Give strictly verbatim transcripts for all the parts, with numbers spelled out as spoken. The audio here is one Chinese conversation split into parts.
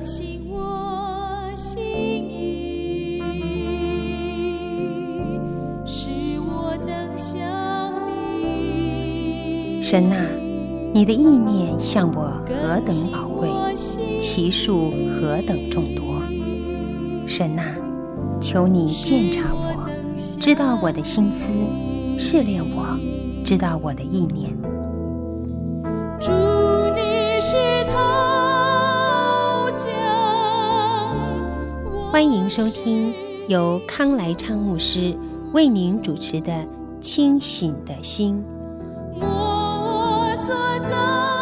更新我心意，使我能像你。 神啊，你的意念向我何等宝贵，其数何等众多。神啊，求你鉴察我，知道我的心思，试炼我，知道我的意念。 主，你是陶匠， 欢迎收听由康来昌牧师为您主持的《清醒的心》。 摸我所造，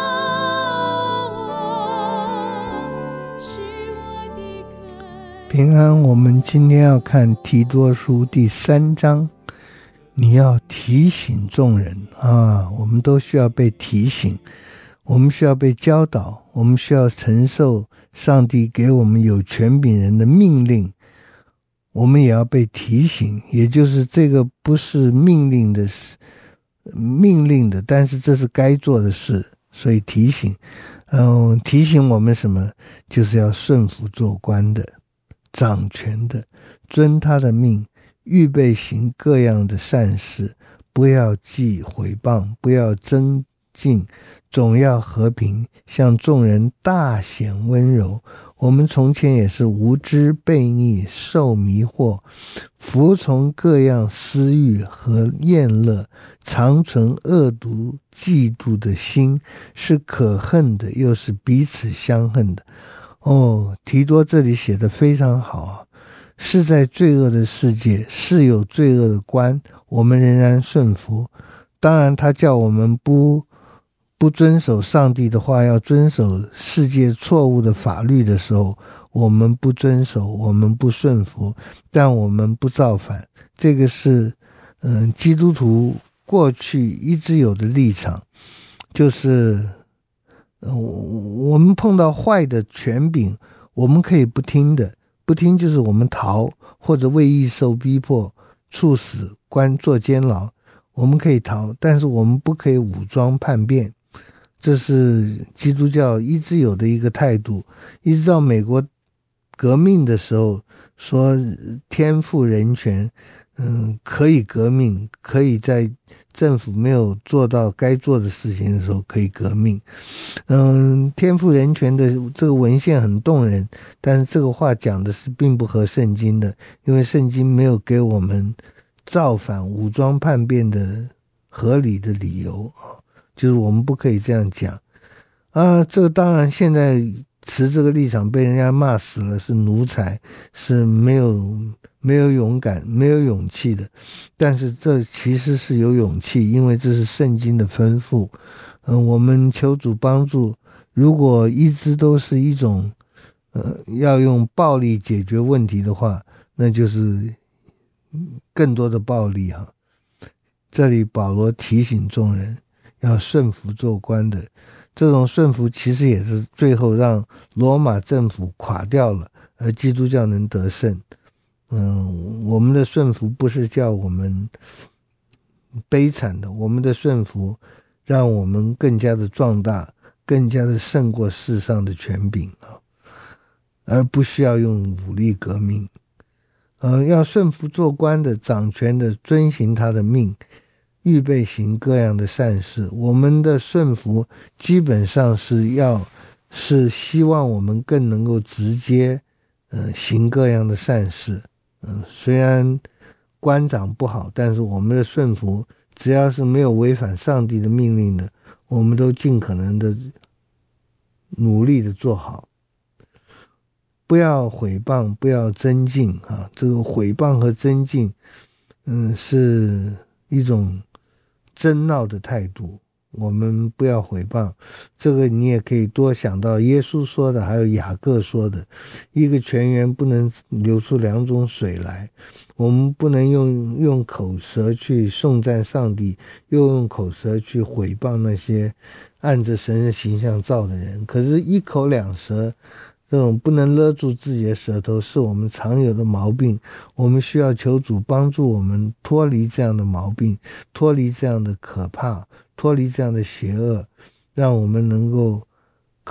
我是我的客。 平安，我们今天要看提多书第三章。你要提醒众人啊，我们都需要被提醒，我们需要被教导，我们需要承受上帝给我们有权柄人的命令，我们也要被提醒，也就是这个不是命令的事，命令的，但是这是该做的事，所以提醒，嗯，提醒我们什么？就是要顺服做官的、掌权的，遵他的命，预备行各样的善事，不要记毁谤，不要争竞，总要和平，向众人大显温柔。我们从前也是无知悖逆，受迷惑，服从各样私欲和厌乐，常存恶毒嫉妒的心，是可恨的，又是彼此相恨的。哦，提多这里写得非常好啊，是在罪恶的世界，是有罪恶的官，我们仍然顺服。当然他叫我们不不遵守上帝的话，要遵守世界错误的法律的时候，我们不遵守，我们不顺服，但我们不造反。这个是嗯、呃，基督徒过去一直有的立场，就是呃，我们碰到坏的权柄，我们可以不听的，不听就是我们逃，或者为义受逼迫，处死、关坐监牢，我们可以逃，但是我们不可以武装叛变。这是基督教一直有的一个态度，一直到美国革命的时候，说天赋人权，嗯，可以革命，可以在政府没有做到该做的事情的时候可以革命。嗯，天赋人权的这个文献很动人，但是这个话讲的是并不合圣经的，因为圣经没有给我们造反武装叛变的合理的理由，就是我们不可以这样讲啊。这个当然现在持这个立场被人家骂死了，是奴才，是没有没有勇敢没有勇气的，但是这其实是有勇气，因为这是圣经的吩咐。嗯，我们求主帮助，如果一直都是一种呃要用暴力解决问题的话，那就是更多的暴力哈。这里保罗提醒众人要顺服做官的，这种顺服其实也是最后让罗马政府垮掉了，而基督教能得胜。嗯，我们的顺服不是叫我们悲惨的，我们的顺服让我们更加的壮大，更加的胜过世上的权柄啊，而不需要用武力革命。呃，要顺服做官的、掌权的，遵行他的命，预备行各样的善事。我们的顺服基本上是要是希望我们更能够直接呃行各样的善事。嗯、呃，虽然官长不好，但是我们的顺服只要是没有违反上帝的命令的，我们都尽可能的努力的做好。不要毁谤，不要争竞啊！这个毁谤和争竞，嗯，是一种争闹的态度。我们不要毁谤，这个你也可以多想到耶稣说的，还有雅各说的，一个泉源不能流出两种水来。我们不能用用口舌去颂赞上帝，又用口舌去毁谤那些按着神的形象造的人。可是一口两舌，这种不能勒住自己的舌头，是我们常有的毛病。我们需要求主帮助我们脱离这样的毛病，脱离这样的可怕，脱离这样的邪恶，让我们能够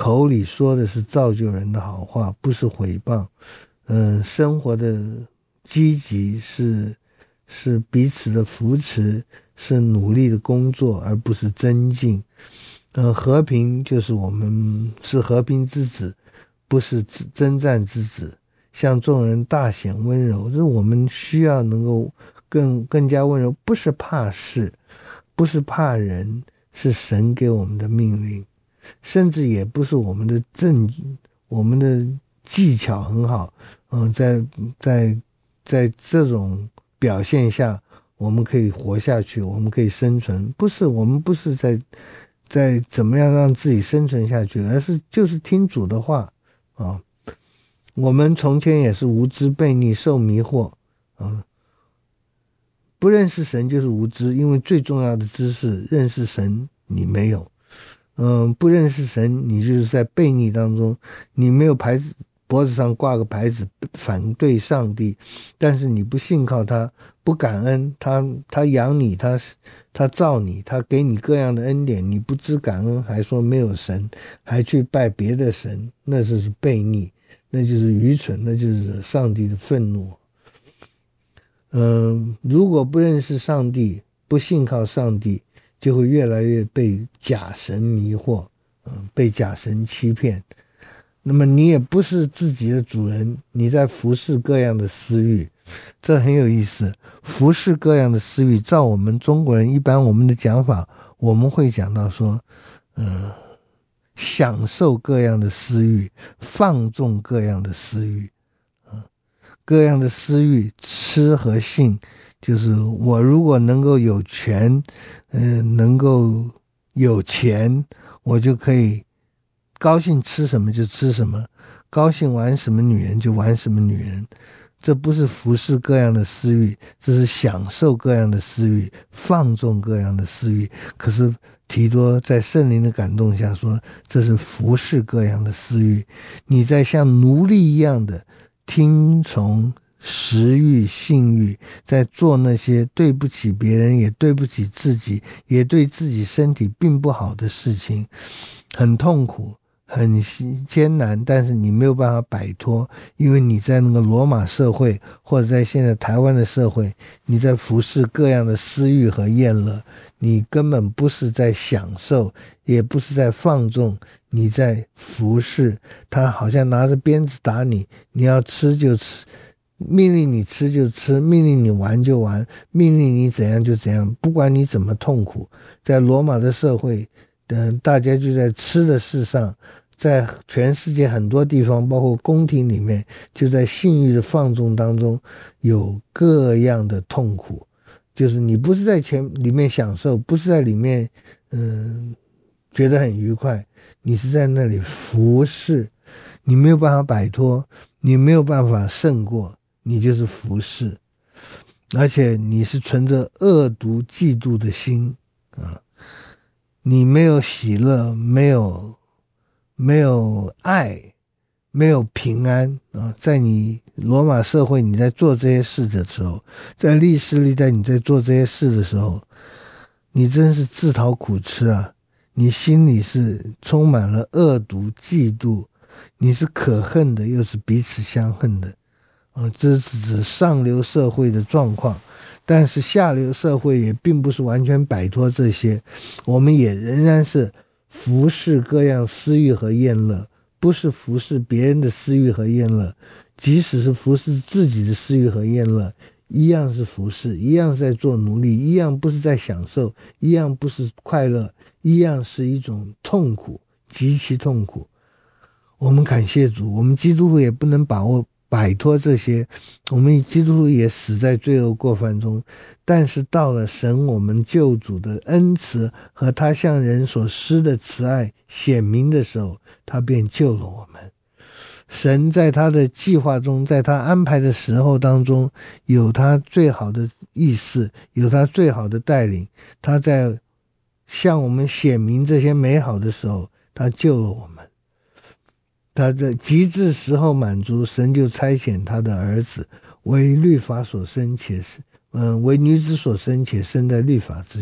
口里说的是造就人的好话，不是毁谤。嗯，生活的积极是是彼此的扶持，是努力的工作，而不是增进。呃，和平就是我们是和平之子，不是征战之子。向众人大显温柔，这是我们需要能够更更加温柔，不是怕事，不是怕人，是神给我们的命令，甚至也不是我们的正我们的技巧很好，嗯、呃，在在在这种表现下，我们可以活下去，我们可以生存，不是我们不是在在怎么样让自己生存下去，而是就是听主的话啊。我们从前也是无知悖逆受迷惑啊，不认识神就是无知，因为最重要的知识认识神你没有，嗯，不认识神你就是在悖逆当中，你没有牌子脖子上挂个牌子反对上帝，但是你不信靠他，不感恩他，他养你，他他造你，他给你各样的恩典，你不知感恩，还说没有神，还去拜别的神，那就是悖逆，那就是愚蠢，那就是上帝的愤怒。嗯，如果不认识上帝，不信靠上帝，就会越来越被假神迷惑，嗯，被假神欺骗。那么你也不是自己的主人，你在服侍各样的私欲，这很有意思。服侍各样的私欲，照我们中国人一般我们的讲法，我们会讲到说，呃。享受各样的私欲，放纵各样的私欲，啊，各样的私欲，吃和性，就是我如果能够有权，呃，能够有钱，我就可以高兴吃什么就吃什么，高兴玩什么女人就玩什么女人。这不是服侍各样的私欲，这是享受各样的私欲，放纵各样的私欲。可是提多在圣灵的感动下说，这是服侍各样的私欲，你在像奴隶一样的听从食欲性欲，在做那些对不起别人也对不起自己也对自己身体并不好的事情，很痛苦很艰难，但是你没有办法摆脱，因为你在那个罗马社会，或者在现在台湾的社会，你在服侍各样的私欲和厌乐，你根本不是在享受，也不是在放纵，你在服侍。他好像拿着鞭子打你，你要吃就吃，命令你吃就吃，命令你玩就玩，命令你怎样就怎样，不管你怎么痛苦。在罗马的社会，呃，大家就在吃的事上，在全世界很多地方，包括宫廷里面，就在性欲的放纵当中有各样的痛苦，就是你不是在前里面享受，不是在里面嗯、呃、觉得很愉快，你是在那里服侍，你没有办法摆脱，你没有办法胜过，你就是服侍，而且你是存着恶毒嫉妒的心啊，你没有喜乐，没有没有爱，没有平安啊！在你罗马社会，你在做这些事的时候，在历史历代你在做这些事的时候，你真是自讨苦吃啊！你心里是充满了恶毒嫉妒，你是可恨的，又是彼此相恨的啊！这是指上流社会的状况，但是下流社会也并不是完全摆脱这些，我们也仍然是服侍各样私欲和厌乐，不是服侍别人的私欲和厌乐，即使是服侍自己的私欲和厌乐，一样是服侍，一样是在做奴隶，一样不是在享受，一样不是快乐，一样是一种痛苦，极其痛苦。我们感谢主，我们基督徒也不能把握摆脱这些，我们基督徒也死在罪恶过犯中，但是到了神我们救主的恩慈和他向人所施的慈爱显明的时候，他便救了我们。神在他的计划中，在他安排的时候当中，有他最好的意思，有他最好的带领，他在向我们显明这些美好的时候，他救了我们。他在极致时候满足，神就差遣他的儿子为律法所生，且是嗯为女子所生，且生在律法之下。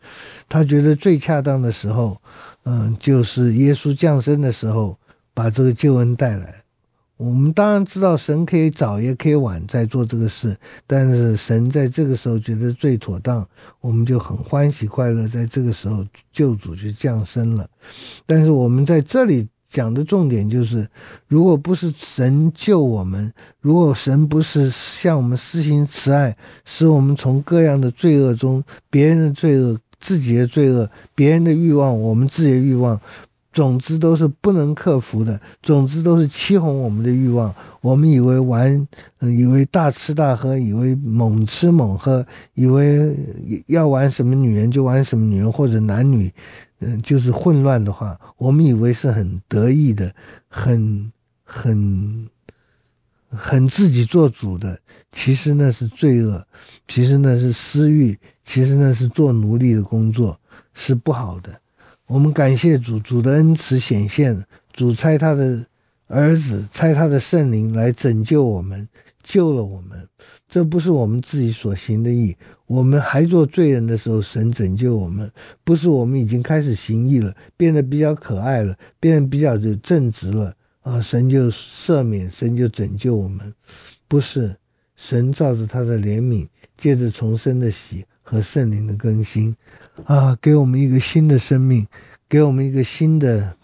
他觉得最恰当的时候，嗯、呃，就是耶稣降生的时候，把这个救恩带来。我们当然知道神可以早也可以晚在做这个事，但是神在这个时候觉得最妥当，我们就很欢喜快乐，在这个时候救主就降生了。但是我们在这里讲的重点就是，如果不是神救我们，如果神不是向我们施行慈爱，使我们从各样的罪恶中，别人的罪恶、自己的罪恶、别人的欲望、我们自己的欲望，总之都是不能克服的，总之都是欺哄我们的欲望。我们以为玩、呃、以为大吃大喝，以为猛吃猛喝，以为要玩什么女人就玩什么女人，或者男女嗯、呃，就是混乱的话，我们以为是很得意的，很很很自己做主的，其实那是罪恶，其实那是私欲，其实那是做奴隶的工作，是不好的。我们感谢主，主的恩慈显现，主差他的儿子，差他的圣灵来拯救我们，救了我们。这不是我们自己所行的义，我们还做罪人的时候，神拯救我们，不是我们已经开始行义了，变得比较可爱了，变得比较就正直了啊，神就赦免，神就拯救我们。不是，神照着他的怜悯，借着重生的喜和圣灵的更新啊，给我们一个新的生命，给我们一个新的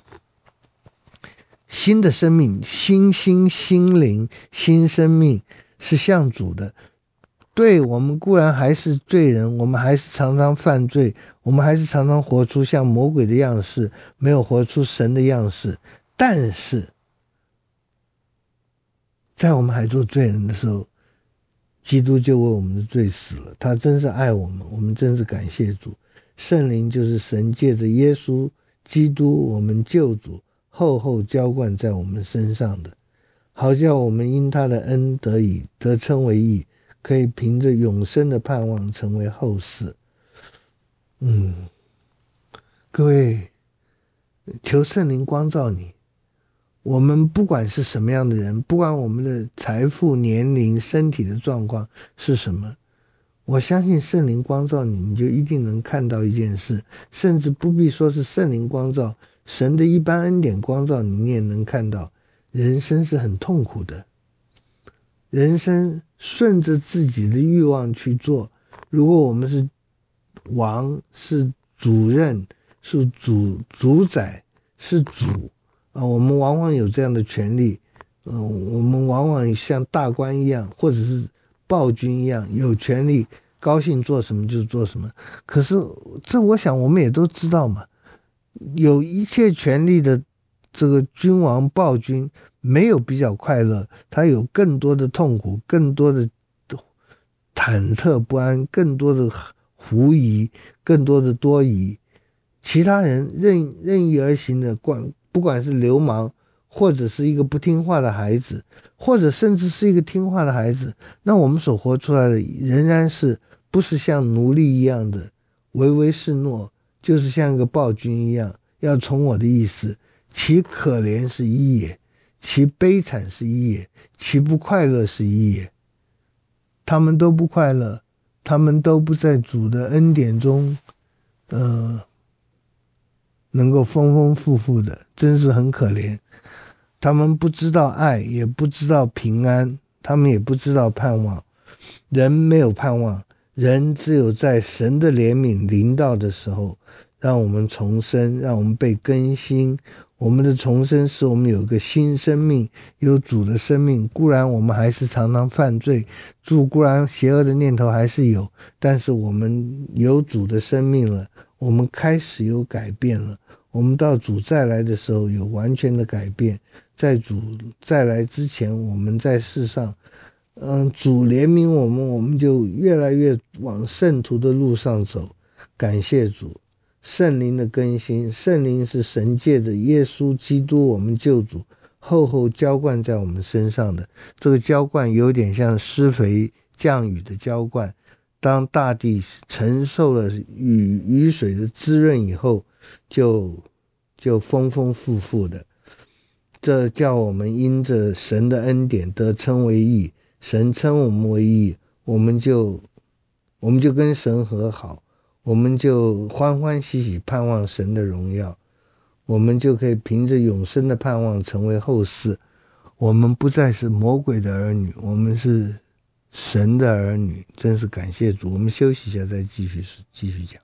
新的生命，新心新灵新生命，是向主的。对，我们固然还是罪人，我们还是常常犯罪，我们还是常常活出像魔鬼的样式，没有活出神的样式。但是在我们还做罪人的时候，基督就为我们的罪死了，他真是爱我们，我们真是感谢主。圣灵就是神借着耶稣基督我们救主厚厚浇灌在我们身上的，好叫我们因他的恩得以得称为义，可以凭着永生的盼望成为后嗣。嗯，各位，求圣灵光照你。我们不管是什么样的人，不管我们的财富、年龄、身体的状况是什么，我相信圣灵光照你，你就一定能看到一件事，甚至不必说是圣灵光照，神的一般恩典光照你，你也能看到人生是很痛苦的，人生顺着自己的欲望去做。如果我们是王，是主任，是主主宰，是主啊，我们往往有这样的权利，嗯、呃，我们往往像大官一样，或者是暴君一样，有权利，高兴做什么就做什么。可是这我想我们也都知道嘛，有一切权利的这个君王暴君没有比较快乐，他有更多的痛苦，更多的忐忑不安，更多的狐疑，更多的多疑。其他人任任意而行的管，不管是流氓，或者是一个不听话的孩子，或者甚至是一个听话的孩子，那我们所活出来的仍然是不是像奴隶一样的唯唯是诺，就是像一个暴君一样，要从我的意思，其可怜是一也，其悲惨是一也，其不快乐是一也。他们都不快乐，他们都不在主的恩典中呃能够丰丰富富的，真是很可怜。他们不知道爱，也不知道平安，他们也不知道盼望。人没有盼望，人只有在神的怜悯临到的时候，让我们重生，让我们被更新。我们的重生使我们有个新生命，有主的生命。固然我们还是常常犯罪，主固然邪恶的念头还是有，但是我们有主的生命了，我们开始有改变了。我们到主再来的时候有完全的改变。在主再来之前，我们在世上嗯，主怜悯我们，我们就越来越往圣徒的路上走。感谢主，圣灵的更新，圣灵是神借着耶稣基督我们救主厚厚浇灌在我们身上的。这个浇灌有点像施肥降雨的浇灌，当大地承受了雨雨水的滋润以后，就就丰丰富富的。这叫我们因着神的恩典得称为义，神称我们为义，我们就我们就跟神和好， 我们就欢欢喜喜盼望神的荣耀，我们就可以凭着永生的盼望成为后嗣。我们不再是魔鬼的儿女，我们是神的儿女，真是感谢主。我们休息一下再继续继续讲。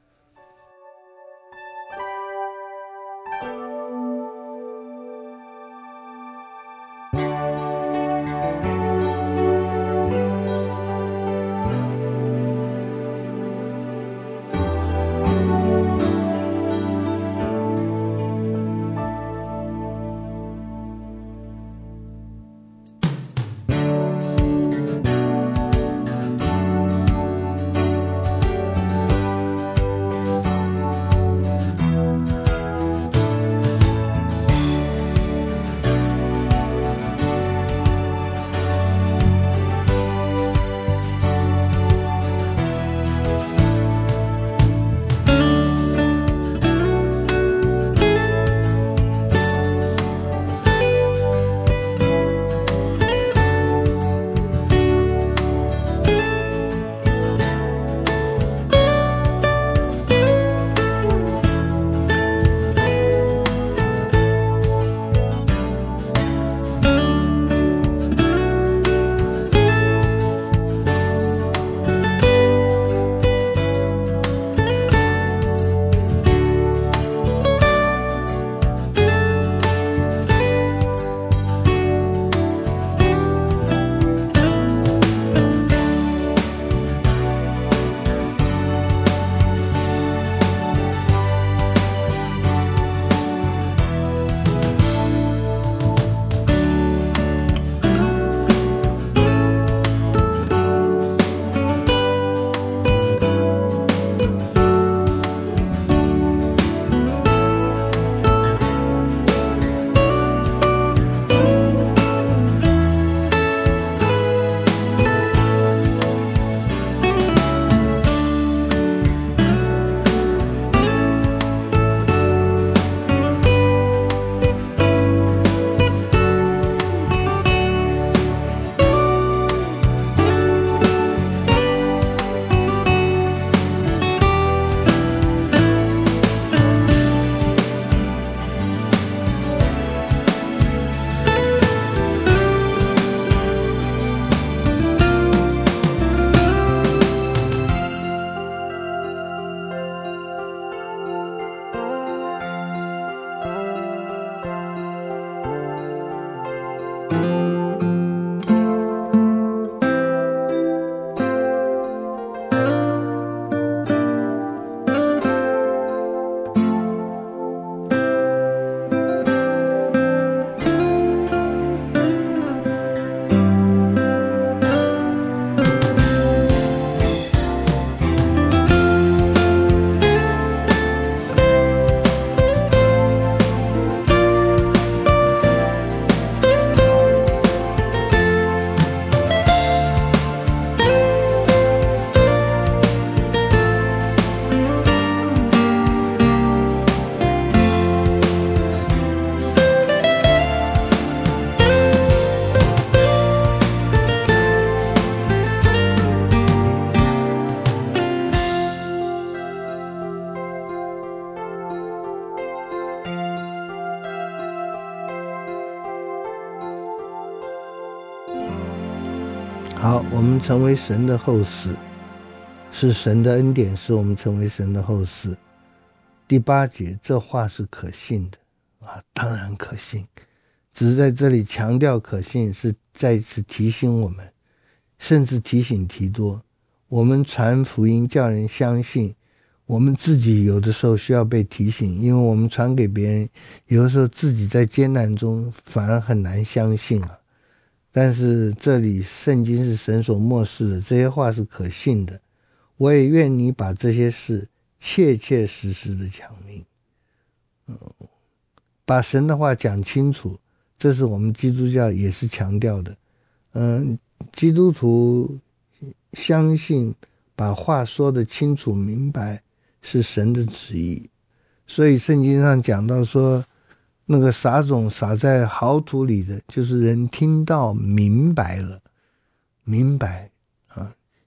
好，我们成为神的后嗣，是神的恩典使我们成为神的后嗣。第八节，这话是可信的啊，当然可信，只是在这里强调可信，是再一次提醒我们，甚至提醒提多，我们传福音叫人相信，我们自己有的时候需要被提醒，因为我们传给别人，有的时候自己在艰难中反而很难相信啊。但是这里圣经是神所默示的，这些话是可信的，我也愿你把这些事切切实实的讲明，嗯，把神的话讲清楚，这是我们基督教也是强调的。嗯，基督徒相信把话说得清楚明白是神的旨意，所以圣经上讲到说，那个撒种撒在好土里的，就是人听到明白了，明白啊，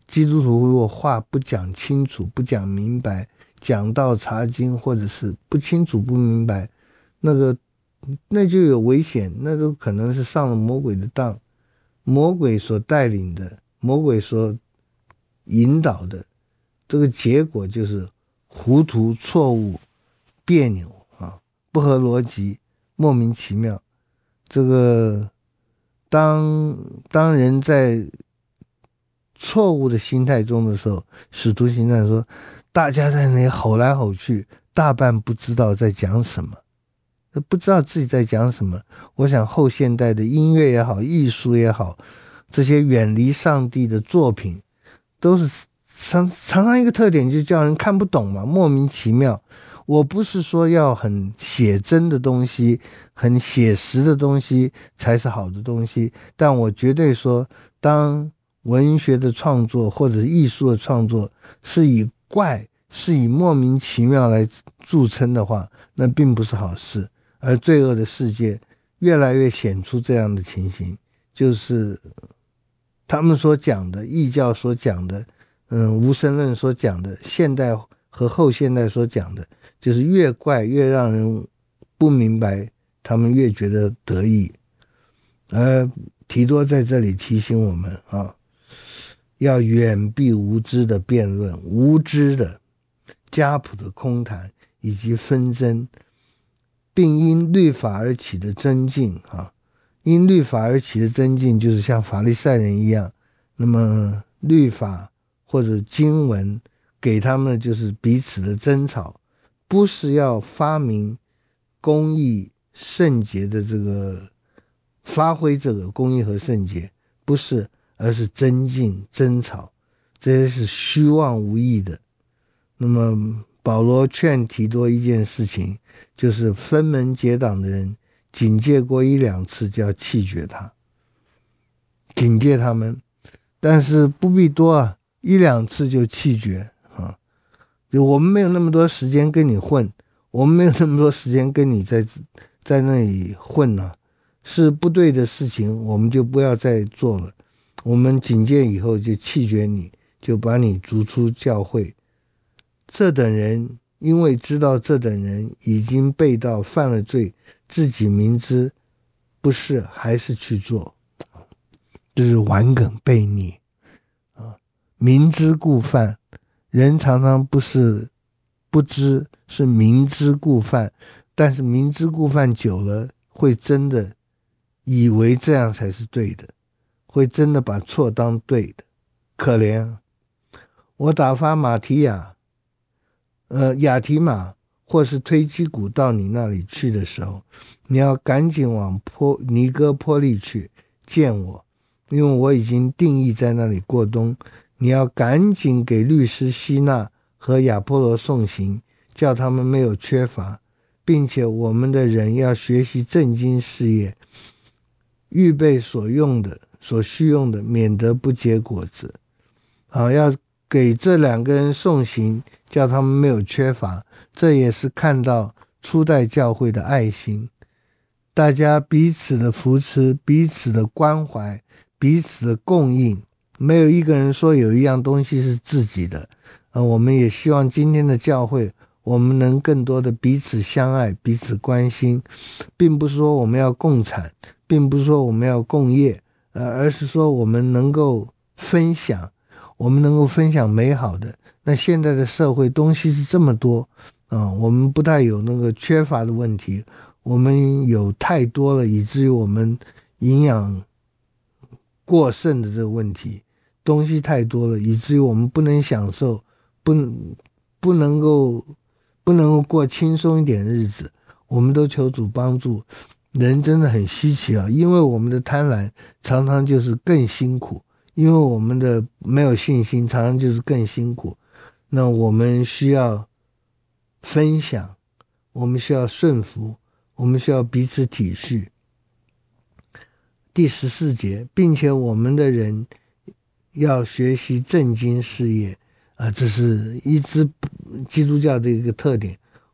基督徒如果话不讲清楚，不讲明白，讲道查经或者是不清楚不明白，那个那就有危险，那都可能是上了魔鬼的当，魔鬼所带领的，魔鬼所引导的，这个结果就是糊涂、错误、别扭啊，不合逻辑，莫名其妙。这个当当人在错误的心态中的时候，使徒行传说大家在那里吼来吼去，大半不知道在讲什么，不知道自己在讲什么。我想后现代的音乐也好，艺术也好，这些远离上帝的作品都是常常常一个特点，就叫人看不懂嘛，莫名其妙。我不是说要很写真的东西，很写实的东西才是好的东西，但我绝对说，当文学的创作或者艺术的创作是以怪，是以莫名其妙来著称的话，那并不是好事。而罪恶的世界越来越显出这样的情形，就是他们所讲的异教所讲的，嗯，无神论所讲的，现代和后现代所讲的，就是越怪越让人不明白，他们越觉得得意。而提多在这里提醒我们啊，要远避无知的辩论，无知的家谱的空谈以及纷争，并因律法而起的争竞啊，因律法而起的争竞就是像法利赛人一样，那么律法或者经文给他们的就是彼此的争吵，不是要发明公义圣洁的这个发挥这个公义和圣洁，不是，而是争竞争吵，这些是虚妄无益的。那么保罗劝提多一件事情，就是分门结党的人警戒过一两次就要弃绝他，警戒他们，但是不必多啊，一两次就弃绝啊。就我们没有那么多时间跟你混，我们没有那么多时间跟你在在那里混啊，是不对的事情我们就不要再做了，我们警戒以后就弃绝你，就把你逐出教会。这等人因为知道这等人已经被盗犯了罪，自己明知不是还是去做，就是顽梗悖逆啊，明知故犯。人常常不是不知，是明知故犯，但是明知故犯久了，会真的以为这样才是对的，会真的把错当对的，可怜啊。我打发马提亚呃，亚提马或是推基古到你那里去的时候，你要赶紧往坡尼哥坡利去见我，因为我已经定义在那里过冬。你要赶紧给律师希纳和亚波罗送行，叫他们没有缺乏，并且我们的人要学习正经事业，预备所用的所需用的，免得不结果子。啊，要给这两个人送行，叫他们没有缺乏，这也是看到初代教会的爱心，大家彼此的扶持，彼此的关怀，彼此的供应，没有一个人说有一样东西是自己的。呃，我们也希望今天的教会，我们能更多的彼此相爱，彼此关心，并不是说我们要共产，并不是说我们要共业，呃，而是说我们能够分享，我们能够分享美好的。那现在的社会东西是这么多啊、呃，我们不太有那个缺乏的问题，我们有太多了，以至于我们营养过剩的这个问题，东西太多了，以至于我们不能享受，不不能够不能够过轻松一点的日子。我们都求主帮助，人真的很稀奇啊！因为我们的贪婪常常就是更辛苦，因为我们的没有信心常常就是更辛苦。那我们需要分享，我们需要顺服，我们需要彼此体恤。第十四节，并且我们的人要学习正经事业啊，这是一支基督教的一个特点。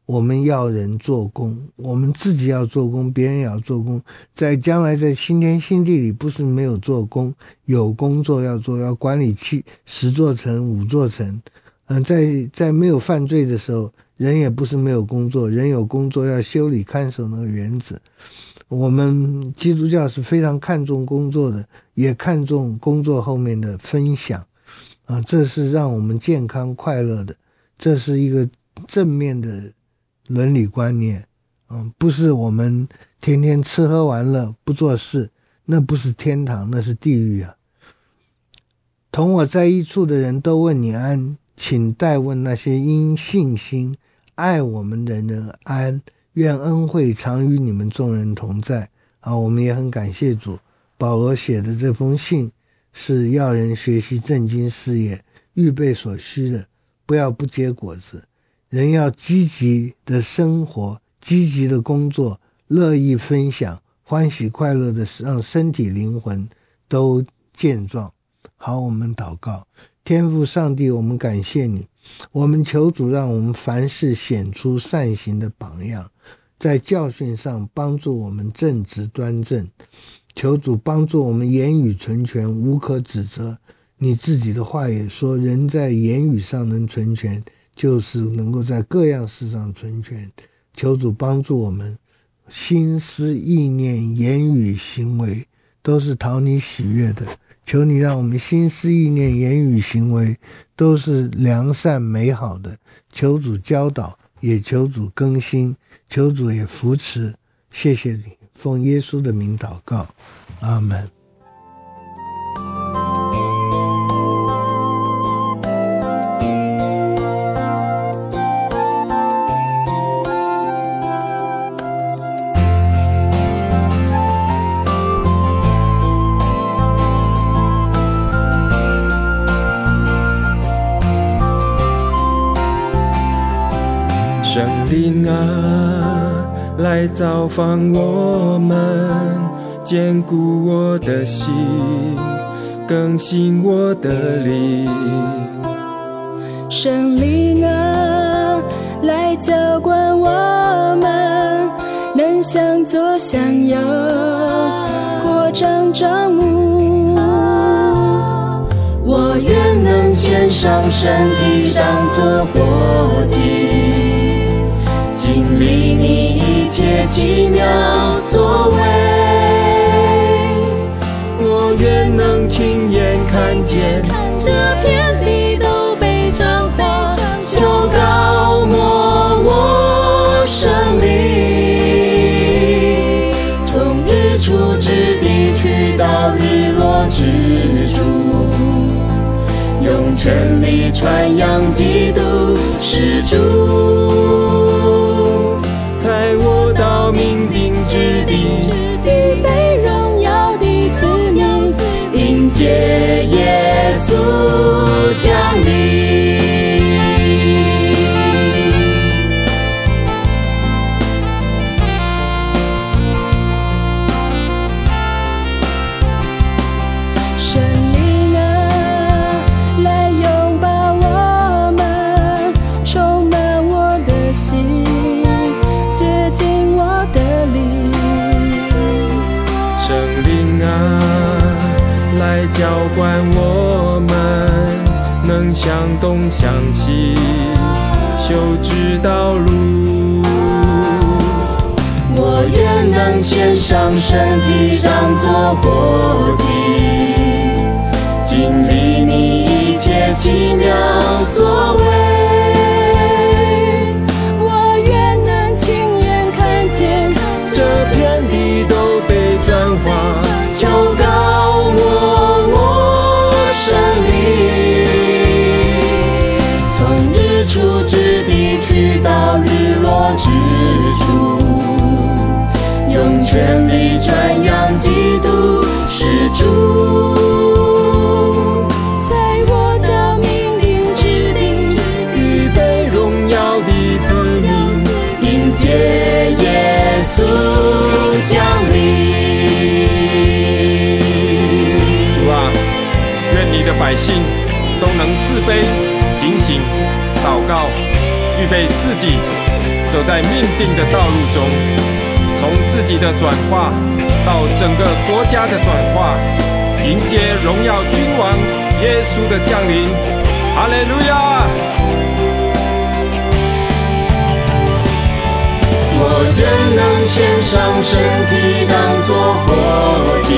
我们要人做工，我们自己要做工，别人也要做工。在将来在新天新地里，不是没有做工，有工作要做，要管理七十座城、五座城。嗯、呃，在在没有犯罪的时候，人也不是没有工作，人有工作要修理看守那个园子。我们基督教是非常看重工作的，也看重工作后面的分享啊，这是让我们健康快乐的，这是一个正面的伦理观念。嗯，不是我们天天吃喝玩乐不做事，那不是天堂，那是地狱啊。同我在一处的人都问你安，请代问那些因信心爱我们的人安，愿恩惠常与你们众人同在。啊，我们也很感谢主，保罗写的这封信是要人学习正经事业，预备所需的，不要不结果子。人要积极的生活，积极的工作，乐意分享，欢喜快乐的让身体灵魂都健壮。好，我们祷告。天父上帝，我们感谢你，我们求主让我们凡事显出善行的榜样，在教训上帮助我们正直端正，求主帮助我们言语纯全，无可指责。你自己的话也说，人在言语上能纯全，就是能够在各样事上纯全。求主帮助我们心思意念言语行为都是讨你喜悦的，求你让我们心思意念言语行为都是良善美好的。求主教导，也求主更新，求主也扶持。谢谢你，奉耶稣的名祷告，阿们。 圣灵啊，来造访我们，坚固我的心，更新我的灵。 圣灵啊，来浇灌我们，能向左向右，扩张帐幕。我愿能献上身体当作活祭，经历你一切奇妙作为。 我愿能亲眼看见这片地都被彰化，求高摩我生灵，从日出之地去到日落之处，用全力传扬基督是主。 在我到命定之地， 预备荣耀的子民，迎接耶稣降临。圣灵啊，来拥抱我们，充满我的心，接近我的灵。 圣灵啊，来浇灌我们，能向东向西，修直道路。 我愿能献上身体当作活祭，经历你一切奇妙作为。我愿能亲眼看见这片地都被转化， 求高摩我生灵，从日出之地去到日落之处，用全力传扬基督是主。在我到命定之地， 预备荣耀的子民， 迎接耶稣降临。 主啊，愿你的百姓都能自卑、警醒、祷告，预备自己， 走在命定的道路中，从自己的转化到整个国家的转化，迎接荣耀君王耶稣的降临。哈利路亚！ 我愿能献上身体当作活祭，